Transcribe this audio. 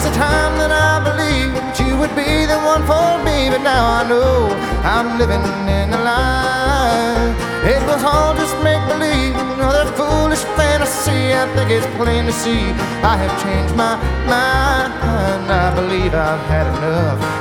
was a time that I believed that you would be the one for me, but now I know I'm living in a lie. It was all just make-believe, another foolish fantasy. I think it's plain to see I have changed my mind. I believe I've had enough.